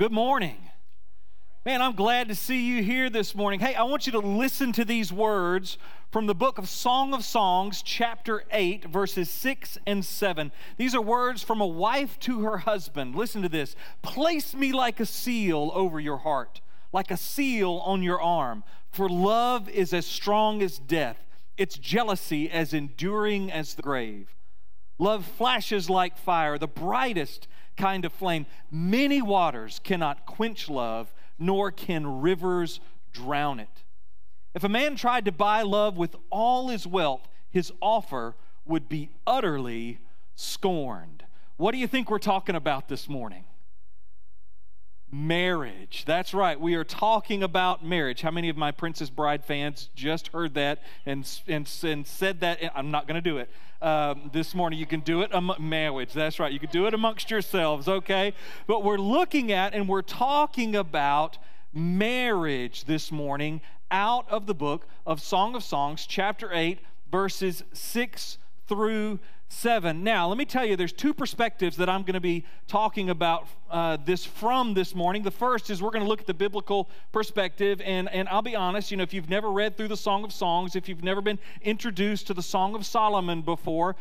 good morning. Man, I'm glad to see you here this morning. Hey, I want you to listen to these words from the book of Song of Songs, chapter 8, verses 6 and 7. These are words from a wife to her husband. Listen to this. Place me like a seal over your heart, like a seal on your arm. For love is as strong as death, its jealousy as enduring as the grave. Love flashes like fire, the brightest kind of flame. Many waters cannot quench love, nor can rivers drown it. If a man tried to buy love with all his wealth, his offer would be utterly scorned. What do you think we're talking about this morning? Marriage. That's right. We are talking about marriage. How many of my Princess Bride fans just heard that and said that? I'm not going to do it this morning. You can do it marriage. That's right. You can do it amongst yourselves, okay? But we're looking at and we're talking about marriage this morning out of the book of Song of Songs, chapter 8, verses 6 through 7. Now, let me tell you, there's two perspectives that I'm going to be talking about this morning. The first is we're going to look at the biblical perspective, and I'll be honest, if you've never read through the Song of Songs, if you've never been introduced to the Song of Solomon before,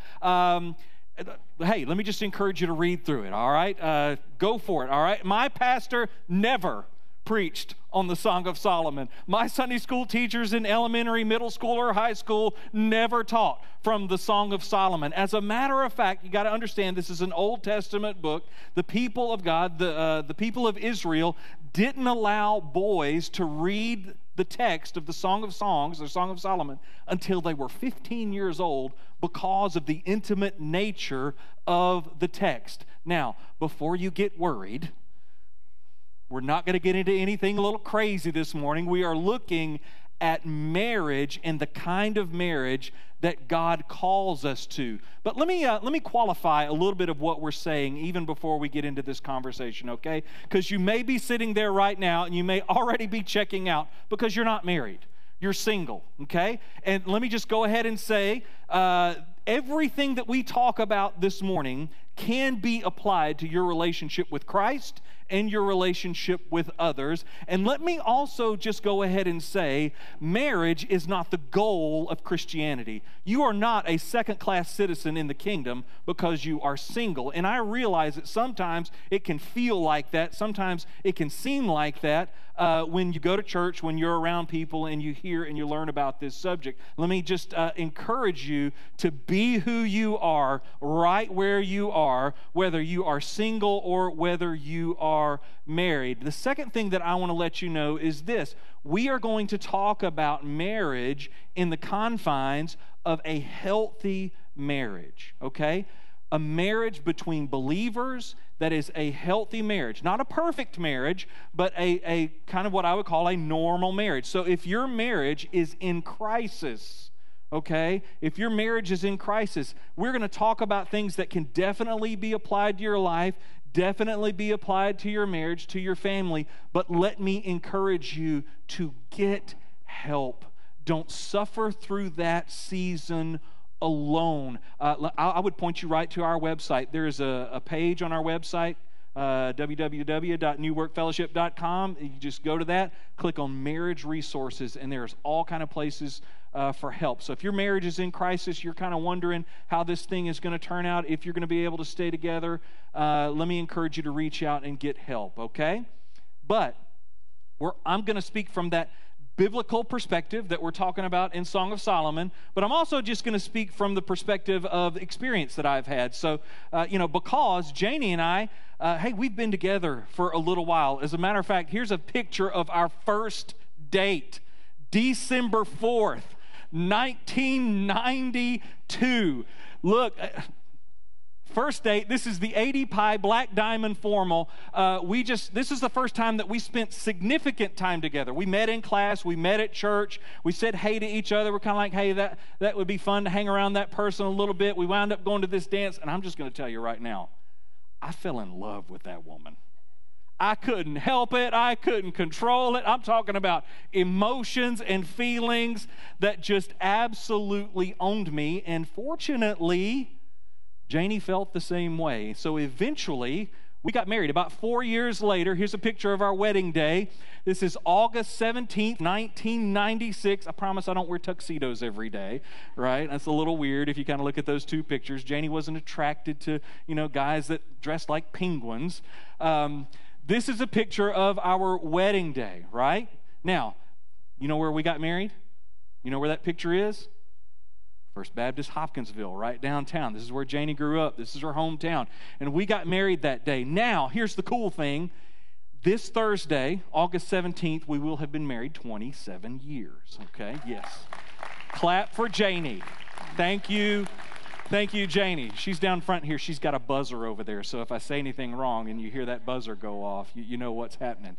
hey, let me just encourage you to read through it, all right? Go for it, all right? My pastor never preached on the Song of Solomon. My Sunday school teachers in elementary, middle school, or high school never taught from the Song of Solomon. As a matter of fact, you got to understand this is an Old Testament book. The people of God, the people of Israel, didn't allow boys to read the text of the Song of Songs, the Song of Solomon, until they were 15 years old because of the intimate nature of the text. Now, before you get worried, we're not going to get into anything a little crazy this morning. We are looking at marriage and the kind of marriage that God calls us to. But let me qualify a little bit of what we're saying even before we get into this conversation, okay? Because you may be sitting there right now and you may already be checking out because you're not married. You're single, okay? And let me just go ahead and say, everything that we talk about this morning can be applied to your relationship with Christ and your relationship with others. And let me also just go ahead and say, marriage is not the goal of Christianity. You are not a second-class citizen in the kingdom because you are single. And I realize that sometimes it can feel like that. Sometimes it can seem like that when you go to church, when you're around people and you hear and you learn about this subject. Let me just encourage you to be who you are right where you are, whether you are single or whether you are married. The second thing that I want to let you know is this. We are going to talk about marriage in the confines of a healthy marriage, okay? A marriage between believers that is a healthy marriage. Not a perfect marriage, but a kind of what I would call a normal marriage. So if your marriage is in crisis, okay, if your marriage is in crisis, we're going to talk about things that can definitely be applied to your life, definitely be applied to your marriage, to your family, but let me encourage you to get help. Don't suffer through that season alone. I would point you right to our website. There is a page on our website, www.newworkfellowship.com. You just go to that, click on marriage resources, and there's all kind of places for help. So if your marriage is in crisis, you're kind of wondering how this thing is going to turn out, if you're going to be able to stay together, let me encourage you to reach out and get help, okay? But I'm going to speak from that biblical perspective that we're talking about in Song of Solomon, but I'm also just going to speak from the perspective of experience that I've had. So, because Janie and I, hey, we've been together for a little while. As a matter of fact, here's a picture of our first date, December 4th, 1992. Look, first date, this is the 80 Pi Black Diamond Formal. This is the first time that we spent significant time together. We met in class, we met at church, we said hey to each other. We're kind of like, hey, that would be fun to hang around that person a little bit. We wound up going to this dance, and I'm just going to tell you right now, I fell in love with that woman. I couldn't help it. I couldn't control it. I'm talking about emotions and feelings that just absolutely owned me. And fortunately, Janie felt the same way. So eventually, We got married about 4 years later. Here's a picture of our wedding day. This is August 17th, 1996. I promise I don't wear tuxedos every day, right? That's a little weird if you kind of look at those two pictures. Janie wasn't attracted to, guys that dress like penguins. This is a picture of our wedding day, right? Now, you know where we got married? You know where that picture is? First Baptist Hopkinsville, right downtown. This is where Janie grew up. This is her hometown. And we got married that day. Now, here's the cool thing. This Thursday, August 17th, we will have been married 27 years. Okay? Yes. Clap for Janie. Thank you. Thank you, Janie. She's down front here. She's got a buzzer over there. So if I say anything wrong and you hear that buzzer go off, you know what's happening.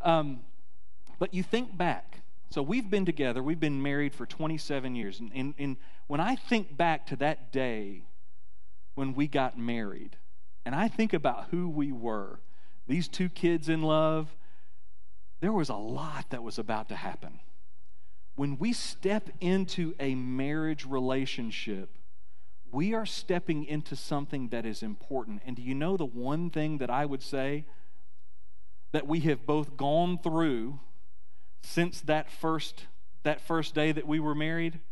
But you think back. So we've been together. We've been married for 27 years. And when I think back to that day when we got married, and I think about who we were, these two kids in love, there was a lot that was about to happen. When we step into a marriage relationship, we are stepping into something that is important. And do you know the one thing that I would say that we have both gone through since that first day that we were married?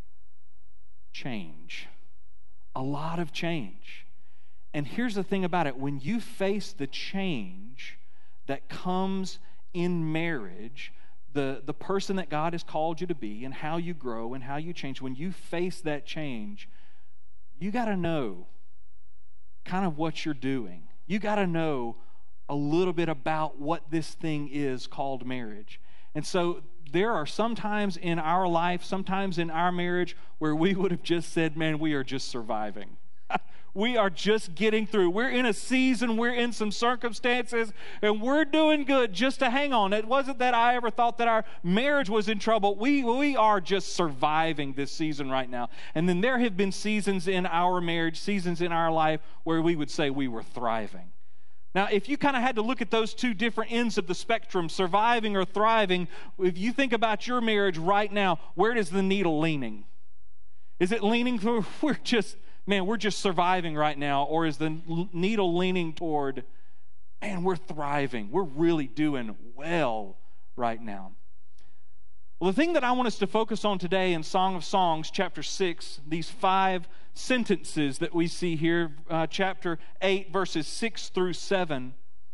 Change. A lot of change. And here's the thing about it. When you face the change that comes in marriage, the person that God has called you to be and how you grow and how you change, when you face that change, you got to know kind of what you're doing. You got to know a little bit about what this thing is called marriage. And so there are some times in our life, sometimes in our marriage, where we would have just said, man, we are just surviving. We are just getting through. We're in a season, we're in some circumstances, and we're doing good just to hang on. It wasn't that I ever thought that our marriage was in trouble. We are just surviving this season right now. And then there have been seasons in our marriage, seasons in our life, where we would say we were thriving. Now, if you kind of had to look at those two different ends of the spectrum, surviving or thriving, if you think about your marriage right now, where is the needle leaning? Is it leaning toward we're just surviving right now? Or is the needle leaning toward, man, we're thriving. We're really doing well right now. Well, the thing that I want us to focus on today in Song of Songs, chapter 6, these 5 sentences that we see here, chapter 8, verses 6 through 7,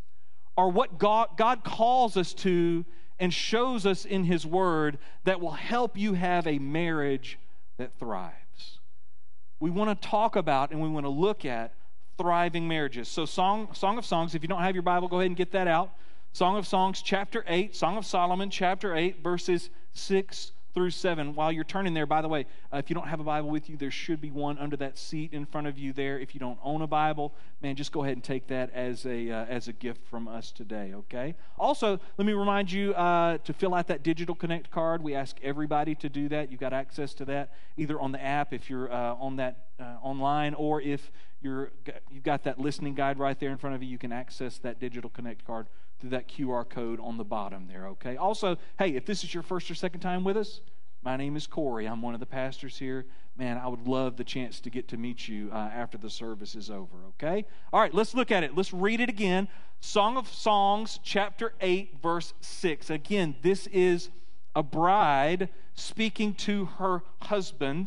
are what God calls us to and shows us in His Word that will help you have a marriage that thrives. We want to talk about and we want to look at thriving marriages. So Song of Songs, if you don't have your Bible, go ahead and get that out. Song of Songs, chapter 8, Song of Solomon, chapter 8, verses 6 through 7. While you're turning there, by the way, if you don't have a Bible with you, there should be one under that seat in front of you there. If you don't own a Bible, man, just go ahead and take that as a gift from us today, okay? Also, let me remind you to fill out that Digital Connect card. We ask everybody to do that. You've got access to that either on the app if you're on that online, or if you've got that listening guide right there in front of you, you can access that Digital Connect card through that QR code on the bottom there, okay? Also, hey, if this is your first or second time with us, my name is Corey. I'm one of the pastors here. Man, I would love the chance to get to meet you after the service is over, okay? All right, let's look at it. Let's read it again. Song of Songs, chapter 8, verse 6. Again, this is a bride speaking to her husband,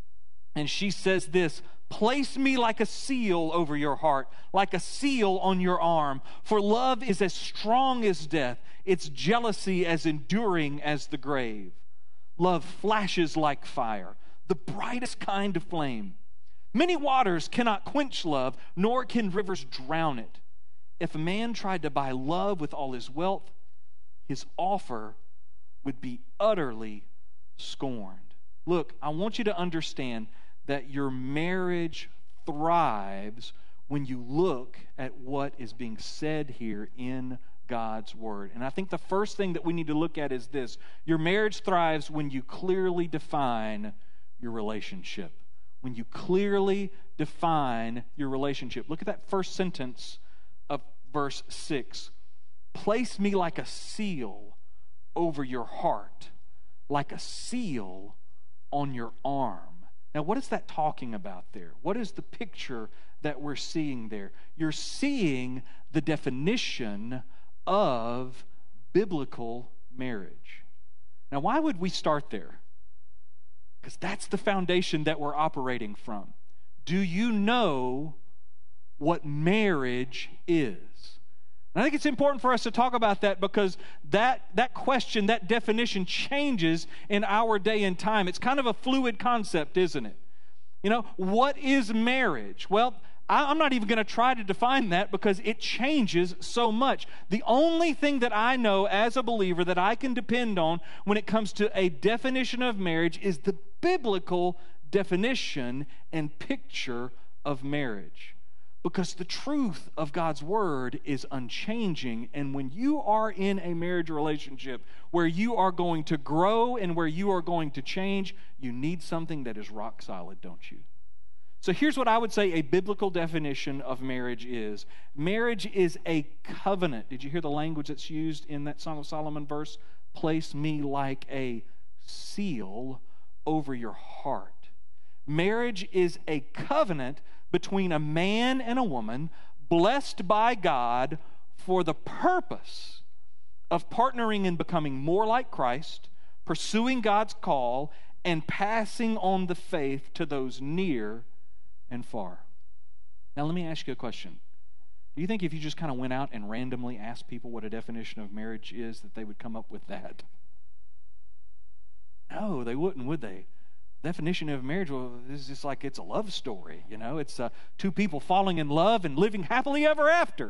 and she says this: place me like a seal over your heart, like a seal on your arm. For love is as strong as death, its jealousy as enduring as the grave. Love flashes like fire, the brightest kind of flame. Many waters cannot quench love, nor can rivers drown it. If a man tried to buy love with all his wealth, his offer would be utterly scorned. Look, I want you to understand that your marriage thrives when you look at what is being said here in God's Word. And I think the first thing that we need to look at is this: your marriage thrives when you clearly define your relationship. When you clearly define your relationship. Look at that first sentence of verse 6. Place me like a seal over your heart, like a seal on your arm. Now, what is that talking about there? What is the picture that we're seeing there? You're seeing the definition of biblical marriage. Now, why would we start there? Because that's the foundation that we're operating from. Do you know what marriage is? And I think it's important for us to talk about that because that question, that definition changes in our day and time. It's kind of a fluid concept, isn't it? You know, what is marriage? Well, I'm not even going to try to define that because it changes so much. The only thing that I know as a believer that I can depend on when it comes to a definition of marriage is the biblical definition and picture of marriage. Because the truth of God's word is unchanging. And when you are in a marriage relationship where you are going to grow and where you are going to change, you need something that is rock solid, don't you? So here's what I would say a biblical definition of marriage is. Marriage is a covenant. Did you hear the language that's used in that Song of Solomon verse? Place me like a seal over your heart. Marriage is a covenant between a man and a woman blessed by God for the purpose of partnering and becoming more like Christ, pursuing God's call, and passing on the faith to those near and far. Now, let me ask you a question. Do you think if you just kind of went out and randomly asked people what a definition of marriage is, that they would come up with that? No, they wouldn't, would they? Definition of marriage, well, is just like it's a love story, you know? It's two people falling in love and living happily ever after.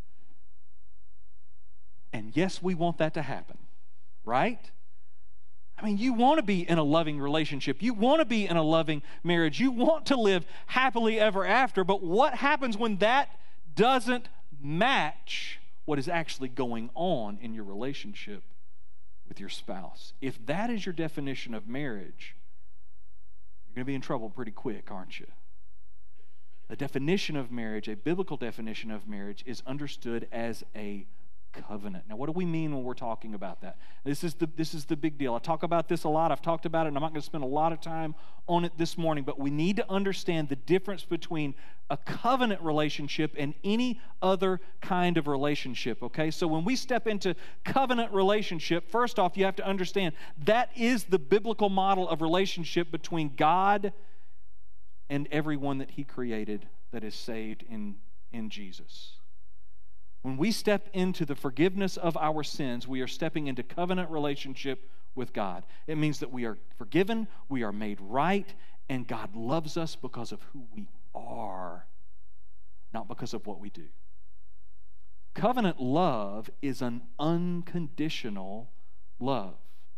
And yes, we want that to happen, right? I mean, you want to be in a loving relationship. You want to be in a loving marriage. You want to live happily ever after. But what happens when that doesn't match what is actually going on in your relationship with your spouse? If that is your definition of marriage, you're going to be in trouble pretty quick, aren't you? The definition of marriage, a biblical definition of marriage, is understood as a covenant. Now, what do we mean when we're talking about that? This is the big deal. I talk about this a lot. I've talked about it, and I'm not going to spend a lot of time on it this morning, but we need to understand the difference between a covenant relationship and any other kind of relationship, okay? So when we step into covenant relationship, first off, you have to understand that is the biblical model of relationship between God and everyone that He created that is saved in Jesus. When we step into the forgiveness of our sins, we are stepping into covenant relationship with God. It means that we are forgiven, we are made right, and God loves us because of who we are, not because of what we do. Covenant love is an unconditional love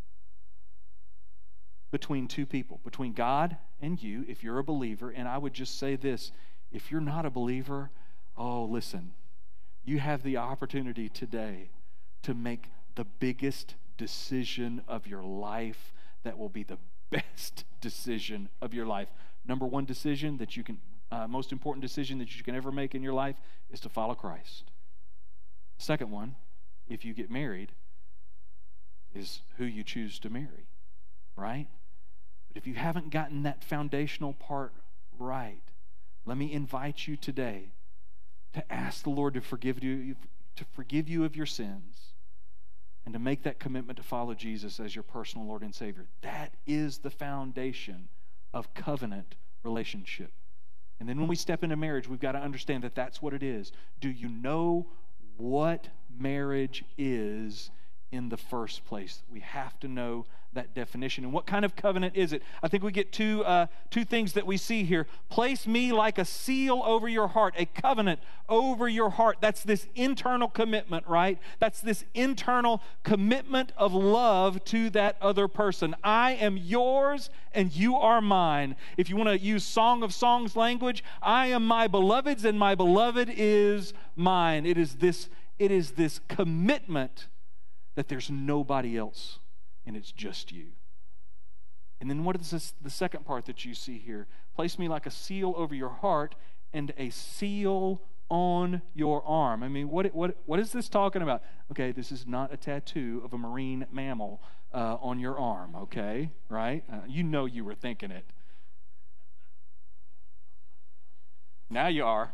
between two people, between God and you, if you're a believer. And I would just say this, if you're not a believer, oh, listen, you have the opportunity today to make the biggest decision of your life that will be the best decision of your life. Number one decision that you can, most important decision that you can ever make in your life is to follow Christ. Second one, if you get married, is who you choose to marry, right? But if you haven't gotten that foundational part right, let me invite you today to ask the Lord to forgive you of your sins and to make that commitment to follow Jesus as your personal Lord and Savior. That is the foundation of covenant relationship. And then when we step into marriage, we've got to understand that that's what it is. Do you know what marriage is in the first place? We have to know that definition. And what kind of covenant is it? I think we get two things that we see here. Place me like a seal over your heart, a covenant over your heart. That's this internal commitment, right? That's this internal commitment of love to that other person. I am yours and you are mine. If you want to use Song of Songs language, I am my beloved's and my beloved is mine. It is this commitment that there's nobody else and it's just you. And then what is the second part that you see here? Place me like a seal over your heart and a seal on your arm. I mean, what is this talking about? Okay, this is not a tattoo of a marine mammal on your arm, okay? Right? You know you were thinking it. Now you are.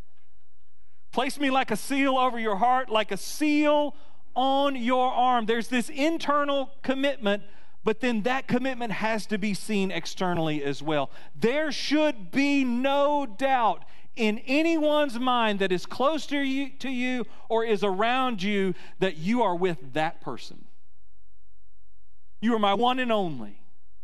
Place me like a seal over your heart, like a seal on your arm. There's this internal commitment, but then that commitment has to be seen externally as well. There should be no doubt in anyone's mind that is close to you or is around you that you are with that person. You are my one and only.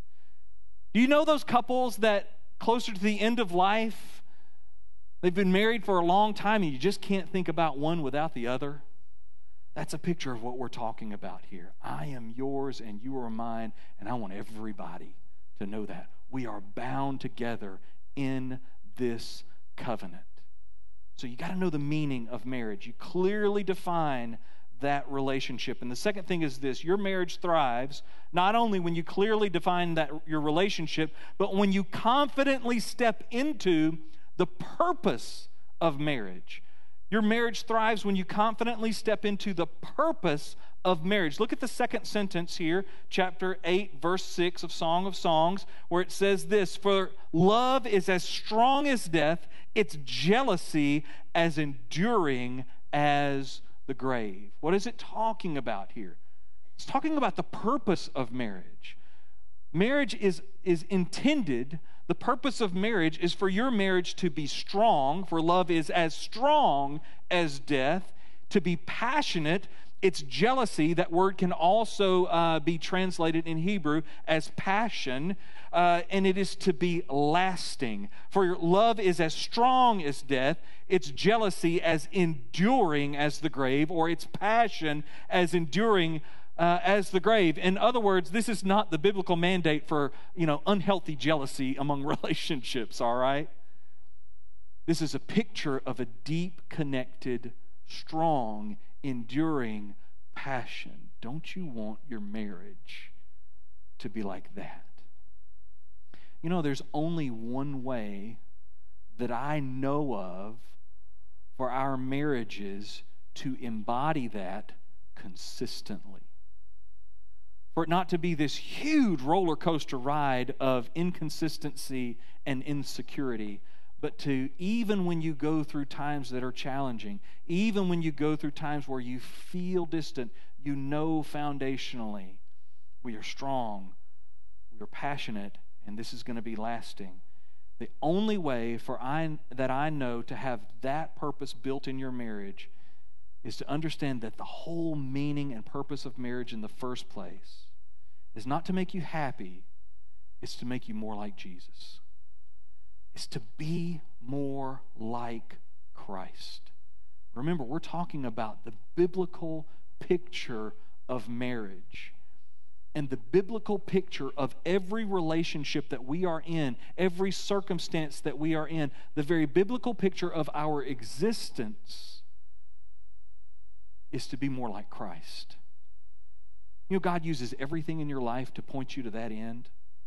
Do you know those couples that closer to the end of life, they've been married for a long time and you just can't think about one without the other? That's a picture of what we're talking about here. I am yours and you are mine, and I want everybody to know that. We are bound together in this covenant. So you got to know the meaning of marriage. You clearly define that relationship. And the second thing is this: your marriage thrives not only when you clearly define that your relationship, but when you confidently step into the purpose of marriage. Your marriage thrives when you confidently step into the purpose of marriage. Look at the second sentence here, chapter 8, verse 6 of Song of Songs, where it says this: for love is as strong as death, its jealousy as enduring as the grave. What is it talking about here? It's talking about the purpose of marriage. Marriage is intended, the purpose of marriage is for your marriage to be strong, for love is as strong as death, to be passionate. It's jealousy. That word can also be translated in Hebrew as passion, and it is to be lasting. For your love is as strong as death, its jealousy as enduring as the grave, or its passion as enduring as the grave. In other words, this is not the biblical mandate for, unhealthy jealousy among relationships, all right? This is a picture of a deep, connected, strong, enduring passion. Don't you want your marriage to be like that? There's only one way that I know of for our marriages to embody that consistently. For it not to be this huge roller coaster ride of inconsistency and insecurity, but to, even when you go through times that are challenging, even when you go through times where you feel distant, foundationally, we are strong, we are passionate, and this is going to be lasting. The only way that I know to have that purpose built in your marriage is to understand that the whole meaning and purpose of marriage in the first place is not to make you happy, it's to make you more like Jesus. It's to be more like Christ. Remember, we're talking about the biblical picture of marriage. And the biblical picture of every relationship that we are in, every circumstance that we are in, the very biblical picture of our existence is to be more like Christ. God uses everything in your life to point you to that end.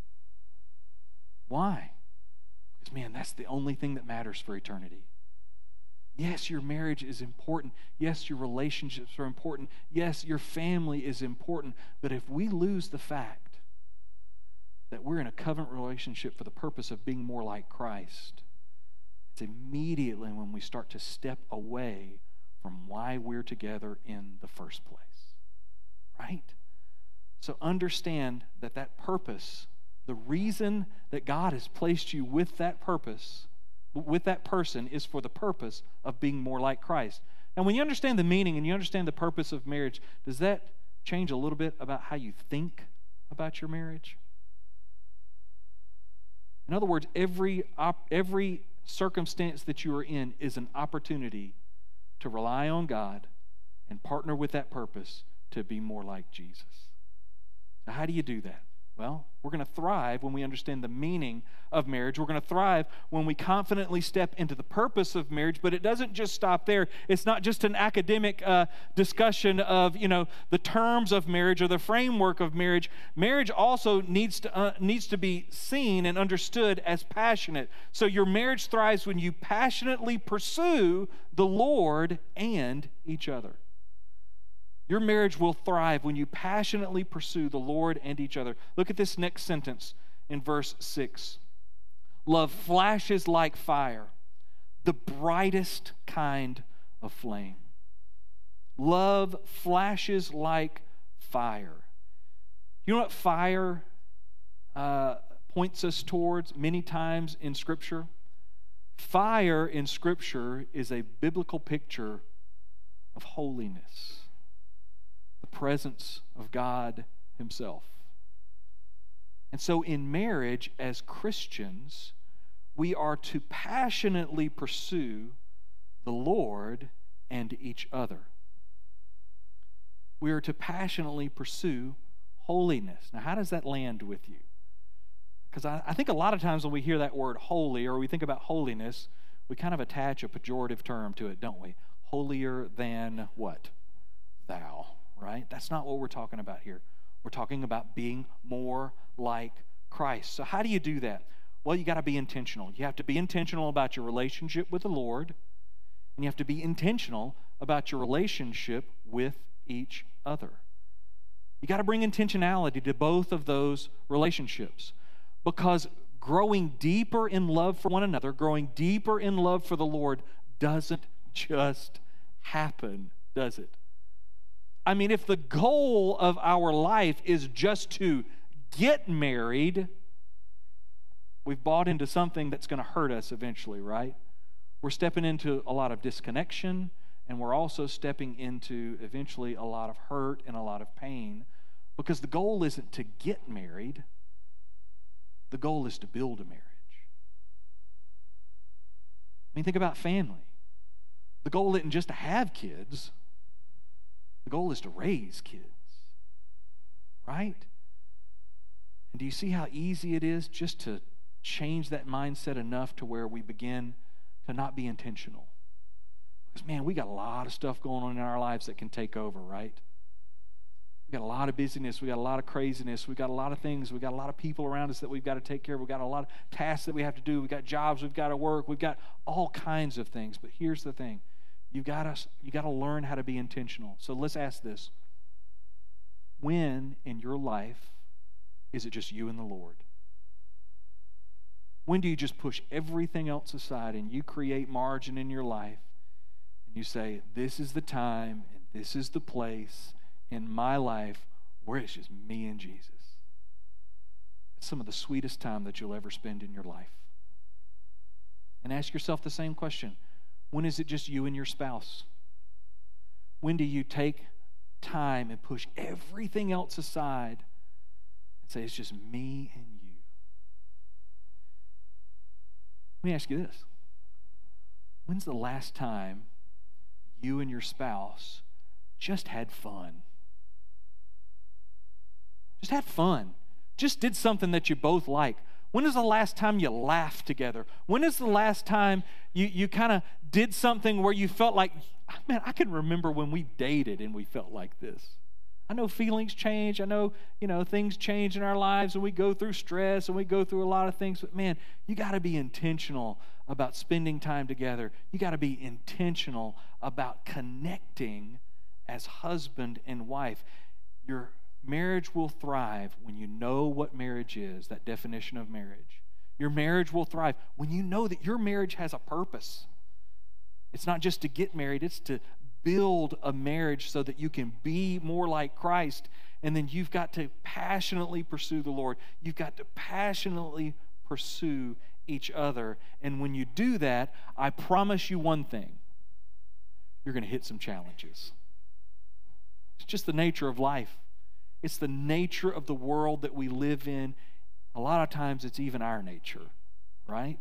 Why? Because, that's the only thing that matters for eternity. Yes, your marriage is important. Yes, your relationships are important. Yes, your family is important. But if we lose the fact that we're in a covenant relationship for the purpose of being more like Christ, it's immediately when we start to step away from why we're together in the first place. Right? So understand that purpose, the reason that God has placed you with that purpose, with that person, is for the purpose of being more like Christ. Now, when you understand the meaning and you understand the purpose of marriage, does that change a little bit about how you think about your marriage? In other words, every circumstance that you are in is an opportunity to rely on God and partner with that purpose to be more like Jesus. Now, how do you do that? Well, we're going to thrive when we understand the meaning of marriage. We're going to thrive when we confidently step into the purpose of marriage, but it doesn't just stop there. It's not just an academic discussion of, the terms of marriage or the framework of marriage. Marriage also needs to be seen and understood as passionate. So your marriage thrives when you passionately pursue the Lord and each other. Your marriage will thrive when you passionately pursue the Lord and each other. Look at this next sentence in verse 6. Love flashes like fire, the brightest kind of flame. Love flashes like fire. You know what fire points us towards many times in Scripture? Fire in Scripture is a biblical picture of holiness, the presence of God Himself. And so in marriage, as Christians, we are to passionately pursue the Lord and each other. We are to passionately pursue holiness. Now, how does that land with you? Because I think a lot of times when we hear that word holy, or we think about holiness, we kind of attach a pejorative term to it, don't we? Holier than what? Thou, right? That's not what we're talking about here. We're talking about being more like Christ. So how do you do that? Well, you got to be intentional. You have to be intentional about your relationship with the Lord, and you have to be intentional about your relationship with each other. You got to bring intentionality to both of those relationships, because growing deeper in love for one another, growing deeper in love for the Lord doesn't just happen, does it? I mean, if the goal of our life is just to get married, we've bought into something that's going to hurt us eventually, right? We're stepping into a lot of disconnection, and we're also stepping into eventually a lot of hurt and a lot of pain, because the goal isn't to get married. The goal is to build a marriage. I mean, think about family. The goal isn't just to have kids. The goal is to raise kids, right? And do you see how easy it is just to change that mindset enough to where we begin to not be intentional? Because, man, we got a lot of stuff going on in our lives that can take over, right? We got a lot of busyness. We got a lot of craziness. We got a lot of things. We got a lot of people around us that we've got to take care of. We got a lot of tasks that we have to do. We got jobs we've got to work. We've got all kinds of things. But here's the thing. You got to learn how to be intentional. So let's ask this. When in your life is it just you and the Lord? When do you just push everything else aside and you create margin in your life and you say, this is the time and this is the place in my life where it's just me and Jesus? It's some of the sweetest time that you'll ever spend in your life. And ask yourself the same question. When is it just you and your spouse? When do you take time and push everything else aside and say, it's just me and you? Let me ask you this. When's the last time you and your spouse just had fun? Just had fun. Just did something that you both like. When is the last time you laughed together? When is the last time you kind of did something where you felt like, man, I can remember when we dated and we felt like this. I know feelings change. I know, things change in our lives and we go through stress and we go through a lot of things. But man, you got to be intentional about spending time together. You got to be intentional about connecting as husband and wife. Your marriage will thrive when you know what marriage is, that definition of marriage. Your marriage will thrive when you know that your marriage has a purpose. It's not just to get married, it's to build a marriage so that you can be more like Christ. And then you've got to passionately pursue the Lord. You've got to passionately pursue each other. And when you do that, I promise you one thing. You're going to hit some challenges. It's just the nature of life. It's the nature of the world that we live in. A lot of times it's even our nature, right?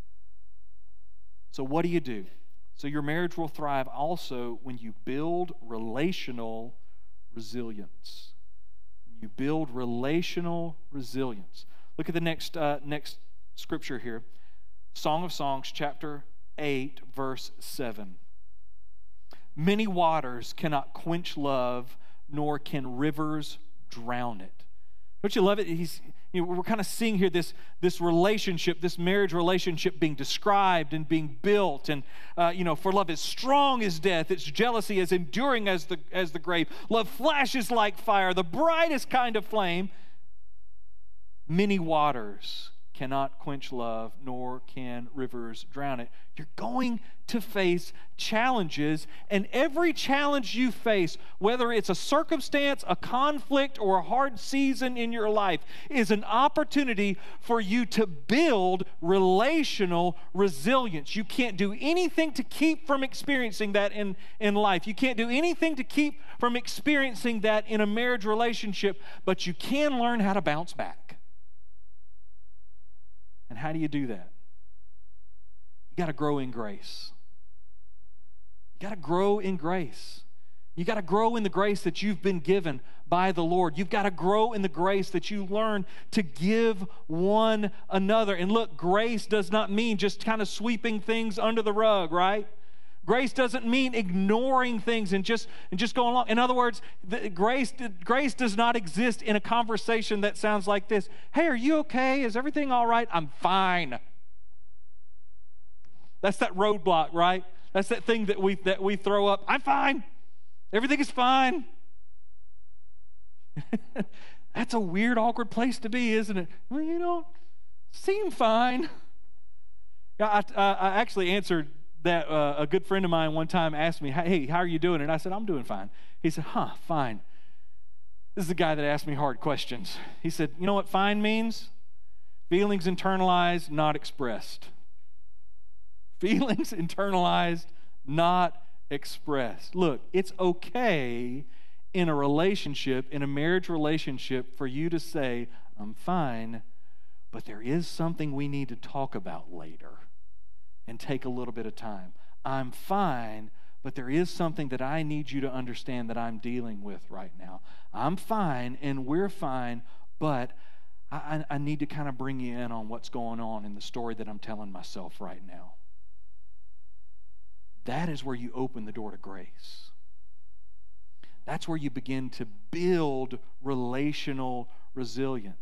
So what do? So your marriage will thrive also when you build relational resilience. When you build relational resilience. Look at the next scripture here. Song of Songs, chapter 8, verse 7. Many waters cannot quench love, nor can rivers drown it. Don't you love it? We're kind of seeing here this relationship, this marriage relationship being described and being built. And, for love is strong as death. Its jealousy is enduring as the grave. Love flashes like fire, the brightest kind of flame. Many waters cannot quench love, nor can rivers drown it. You're going to face challenges, and every challenge you face, whether it's a circumstance, a conflict, or a hard season in your life, is an opportunity for you to build relational resilience. You can't do anything to keep from experiencing that in life. You can't do anything to keep from experiencing that in a marriage relationship, but you can learn how to bounce back. And how do you do that? You got to grow in grace. You got to grow in grace. You got to grow in the grace that you've been given by the Lord. You've got to grow in the grace that you learn to give one another. And look, grace does not mean just kind of sweeping things under the rug, right? Grace doesn't mean ignoring things and just going along. In other words, grace does not exist in a conversation that sounds like this. Hey, are you okay? Is everything all right? I'm fine. That's that roadblock, right? That's that thing that we throw up. I'm fine. Everything is fine. That's a weird, awkward place to be, isn't it? Well, you don't seem fine. I actually answered that a good friend of mine one time asked me, hey, how are you doing? And I said, I'm doing fine. He said, fine. This is the guy that asked me hard questions. He said, you know what fine means? Feelings internalized, not expressed. Feelings internalized, not expressed. Look, it's okay in a relationship, in a marriage relationship, for you to say, I'm fine, but there is something we need to talk about later. And take a little bit of time. I'm fine, but there is something that I need you to understand that I'm dealing with right now. I'm fine, and we're fine, but I need to kind of bring you in on what's going on in the story that I'm telling myself right now. That is where you open the door to grace. That's where you begin to build relational resilience.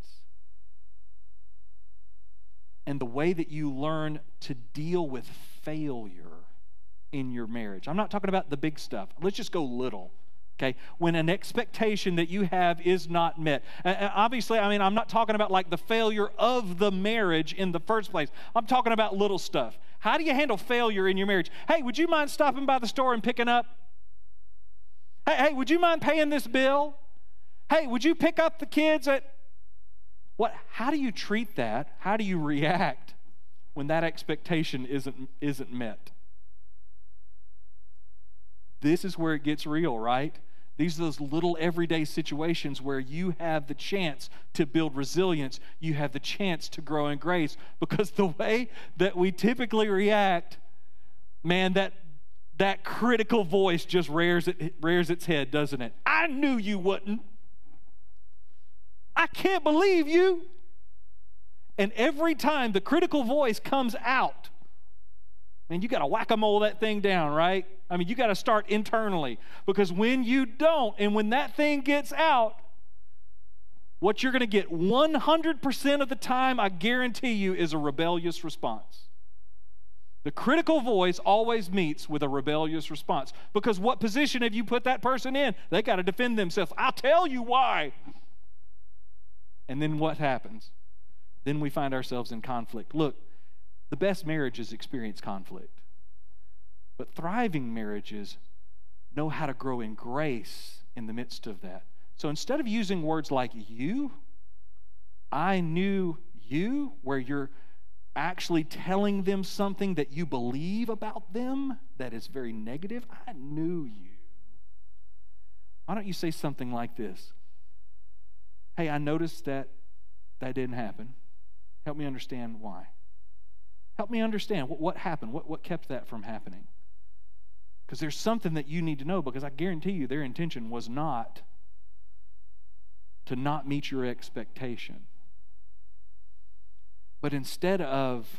And the way that you learn to deal with failure in your marriage. I'm not talking about the big stuff. Let's just go little, okay? When an expectation that you have is not met. Obviously, I'm not talking about like the failure of the marriage in the first place. I'm talking about little stuff. How do you handle failure in your marriage? Hey, would you mind stopping by the store and picking up? Hey, would you mind paying this bill? Hey, would you pick up the kids at... How do you treat that? How do you react when that expectation isn't met? This is where it gets real, right? These are those little everyday situations where you have the chance to build resilience. You have the chance to grow in grace, because the way that we typically react, man, that critical voice just rears its head, doesn't it? I knew you wouldn't. I can't believe you. And every time the critical voice comes out, man, you got to whack-a-mole that thing down, right? You got to start internally. Because when you don't, and when that thing gets out, what you're going to get 100% of the time, I guarantee you, is a rebellious response. The critical voice always meets with a rebellious response. Because what position have you put that person in? They got to defend themselves. I'll tell you why. And then what happens? Then we find ourselves in conflict. Look, the best marriages experience conflict. But thriving marriages know how to grow in grace in the midst of that. So instead of using words like you, I knew you, where you're actually telling them something that you believe about them that is very negative, I knew you. Why don't you say something like this? Hey, I noticed that didn't happen. Help me understand why. Help me understand what happened. What kept that from happening? Because there's something that you need to know, because I guarantee you their intention was not to not meet your expectation. But instead of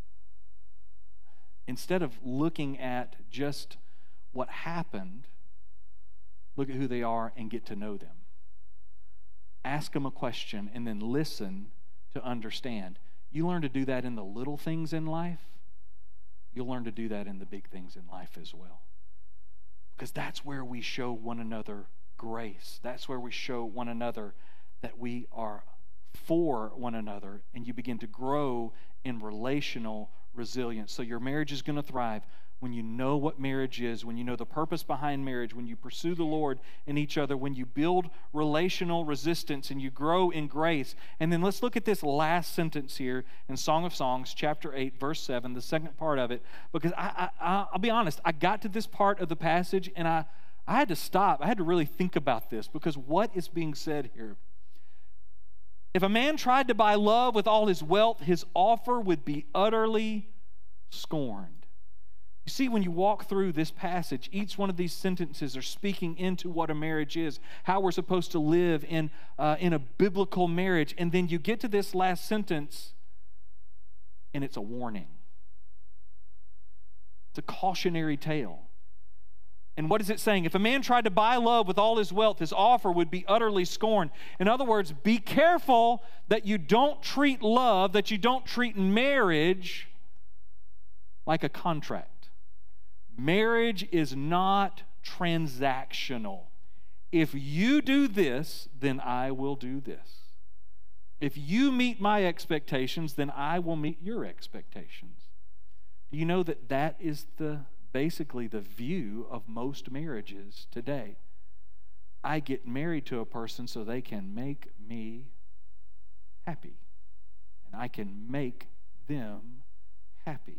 looking at just what happened, look at who they are and get to know them. Ask them a question and then listen to understand. You learn to do that in the little things in life. You'll learn to do that in the big things in life as well. Because that's where we show one another grace. That's where we show one another that we are for one another, and you begin to grow in relational resilience. So your marriage is going to thrive when you know what marriage is, when you know the purpose behind marriage, when you pursue the Lord in each other, when you build relational resistance and you grow in grace. And then let's look at this last sentence here in Song of Songs, chapter 8, verse 7, the second part of it, because I'll be honest, I got to this part of the passage and I had to stop. I had to really think about this, because what is being said here? If a man tried to buy love with all his wealth, his offer would be utterly scorned. You see, when you walk through this passage, each one of these sentences are speaking into what a marriage is, how we're supposed to live in a biblical marriage. And then you get to this last sentence, and it's a warning. It's a cautionary tale. And what is it saying? If a man tried to buy love with all his wealth, his offer would be utterly scorned. In other words, be careful that you don't treat love, that you don't treat marriage like a contract. Marriage is not transactional. If you do this, then I will do this. If you meet my expectations, then I will meet your expectations. Do you know that that is basically the view of most marriages today? I get married to a person so they can make me happy, and I can make them happy.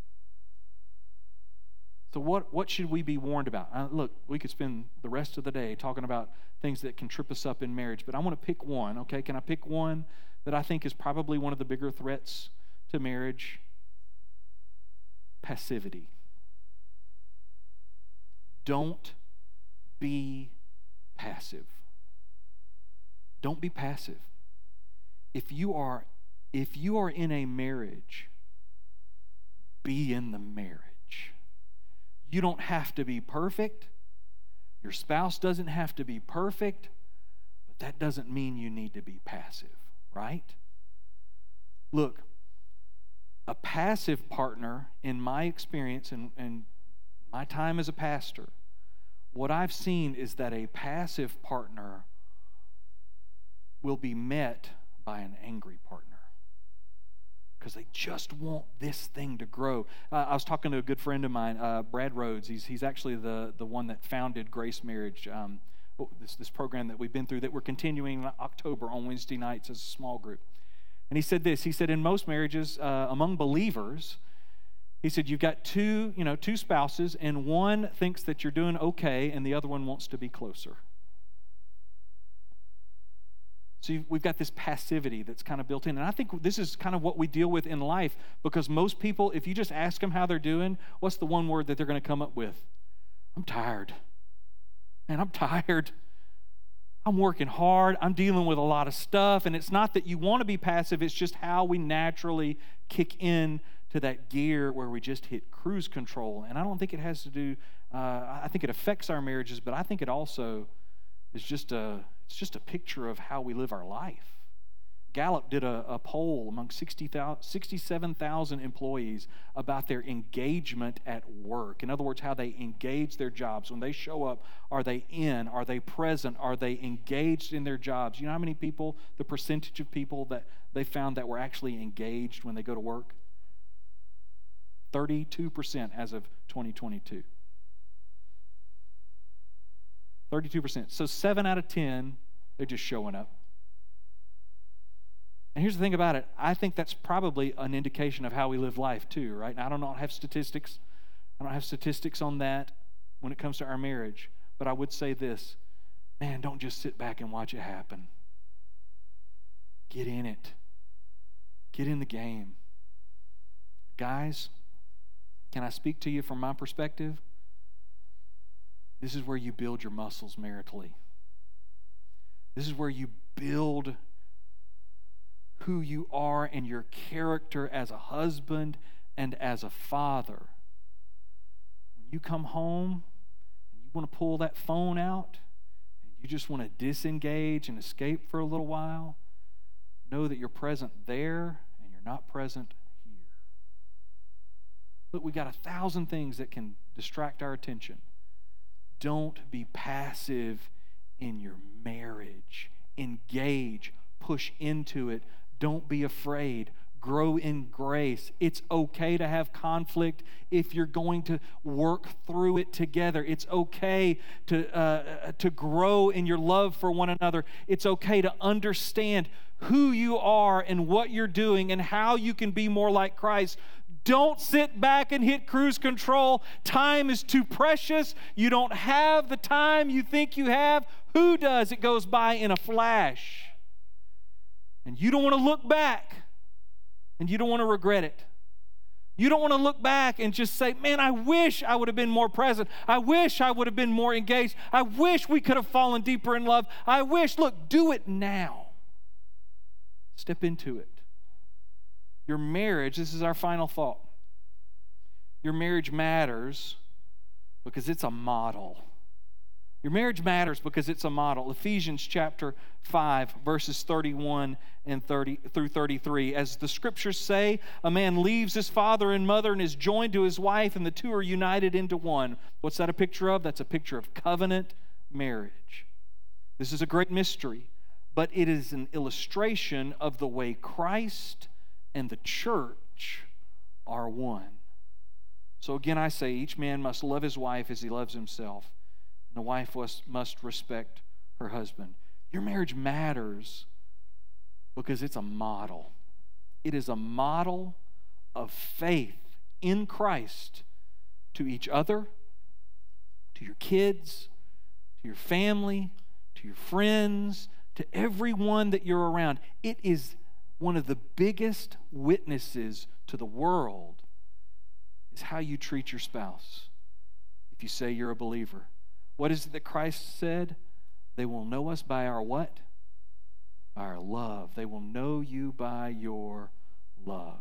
So what should we be warned about? Look, we could spend the rest of the day talking about things that can trip us up in marriage, but I want to pick one, okay? Can I pick one that I think is probably one of the bigger threats to marriage? Passivity. Don't be passive. Don't be passive. If you are in a marriage, be in the marriage. You don't have to be perfect. Your spouse doesn't have to be perfect, but that doesn't mean you need to be passive, right? Look, a passive partner, in my experience and my time as a pastor, what I've seen is that a passive partner will be met by an angry partner, because they just want this thing to grow. I was talking to a good friend of mine, Brad Rhodes. He's actually the one that founded Grace Marriage, this program that we've been through, that we're continuing in October on Wednesday nights as a small group. And he said this. He said, in most marriages, among believers, he said, you've got two spouses, and one thinks that you're doing okay, and the other one wants to be closer. So we've got this passivity that's kind of built in. And I think this is kind of what we deal with in life, because most people, if you just ask them how they're doing, what's the one word that they're going to come up with? I'm tired. Man, I'm tired. I'm working hard. I'm dealing with a lot of stuff. And it's not that you want to be passive. It's just how we naturally kick in to that gear where we just hit cruise control. And I don't think it has to do, I think it affects our marriages, but I think it also is just a picture of how we live our life. Gallup did a poll among 67,000 employees about their engagement at work. In other words, how they engage their jobs. When they show up, are they in? Are they present? Are they engaged in their jobs? You know how many people, the percentage of people that they found that were actually engaged when they go to work? 32% as of 2022. 32%. So 7 out of 10, they're just showing up. And here's the thing about it. I think that's probably an indication of how we live life too, right? Now, I don't have statistics. I don't have statistics on that when it comes to our marriage. But I would say this. Man, don't just sit back and watch it happen. Get in it. Get in the game. Guys, can I speak to you from my perspective? This is where you build your muscles maritally. This is where you build who you are and your character as a husband and as a father. When you come home and you want to pull that phone out and you just want to disengage and escape for a little while, know that you're present there and you're not present here. Look, we got 1,000 things that can distract our attention. Don't be passive in your marriage. Engage, push into it. Don't be afraid. Grow in grace. It's okay to have conflict if you're going to work through it together. It's okay to grow in your love for one another. It's okay to understand who you are and what you're doing and how you can be more like Christ. Don't sit back and hit cruise control. Time is too precious. You don't have the time you think you have. Who does? It goes by in a flash. And you don't want to look back. And you don't want to regret it. You don't want to look back and just say, man, I wish I would have been more present. I wish I would have been more engaged. I wish we could have fallen deeper in love. I wish, look, do it now. Step into it. Your marriage, this is our final thought. Your marriage matters because it's a model. Your marriage matters because it's a model. Ephesians chapter 5, verses 31 and 30 through 33. As the scriptures say, a man leaves his father and mother and is joined to his wife, and the two are united into one. What's that a picture of? That's a picture of covenant marriage. This is a great mystery, but it is an illustration of the way Christ and the church are one. So again, I say each man must love his wife as he loves himself. And the wife must respect her husband. Your marriage matters because it's a model. It is a model of faith in Christ to each other, to your kids, to your family, to your friends, to everyone that you're around. It is one of the biggest witnesses to the world is how you treat your spouse if you say you're a believer. What is it that Christ said? They will know us by our what? By our love. They will know you by your love.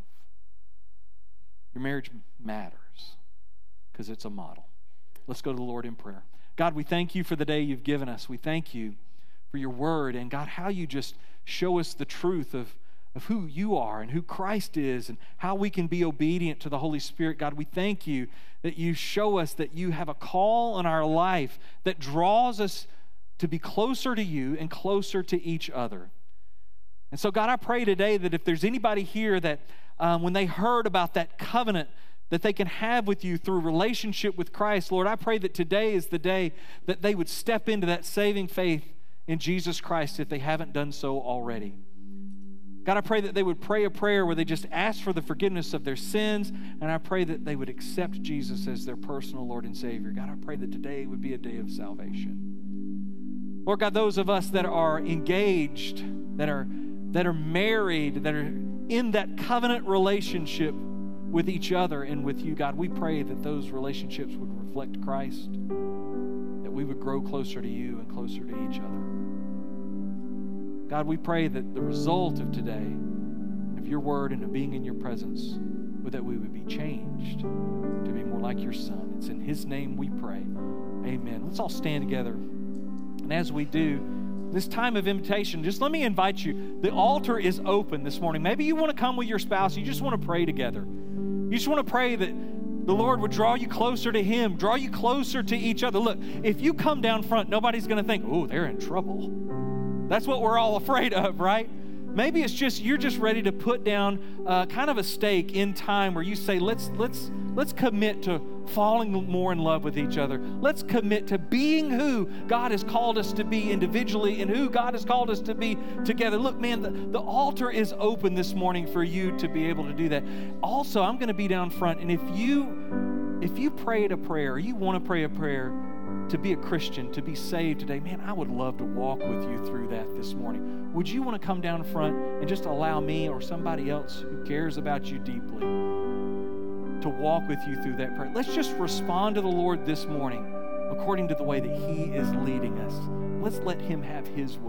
Your marriage matters because it's a model. Let's go to the Lord in prayer. God, we thank you for the day you've given us. We thank you for your word, and God, how you just show us the truth of who you are and who Christ is and how we can be obedient to the Holy Spirit. God, we thank you that you show us that you have a call in our life that draws us to be closer to you and closer to each other. And so, God, I pray today that if there's anybody here that when they heard about that covenant that they can have with you through relationship with Christ, Lord, I pray that today is the day that they would step into that saving faith in Jesus Christ if they haven't done so already. God, I pray that they would pray a prayer where they just ask for the forgiveness of their sins, and I pray that they would accept Jesus as their personal Lord and Savior. God, I pray that today would be a day of salvation. Lord God, those of us that are engaged, that are married, that are in that covenant relationship with each other and with you, God, we pray that those relationships would reflect Christ, that we would grow closer to you and closer to each other. God, we pray that the result of today, of your word and of being in your presence, that we would be changed to be more like your Son. It's in his name we pray. Amen. Let's all stand together. And as we do, this time of invitation, just let me invite you. The altar is open this morning. Maybe you want to come with your spouse. You just want to pray together. You just want to pray that the Lord would draw you closer to him, draw you closer to each other. Look, if you come down front, nobody's going to think, oh, they're in trouble. That's what we're all afraid of, right? Maybe it's just you're just ready to put down kind of a stake in time where you say, let's commit to falling more in love with each other. Let's commit to being who God has called us to be individually and who God has called us to be together. Look, man, the altar is open this morning for you to be able to do that. Also, I'm going to be down front, and if you prayed a prayer, or you want to pray a prayer to be a Christian, to be saved today, man, I would love to walk with you through that this morning. Would you want to come down front and just allow me or somebody else who cares about you deeply to walk with you through that prayer? Let's just respond to the Lord this morning according to the way that he is leading us. Let's let him have his way.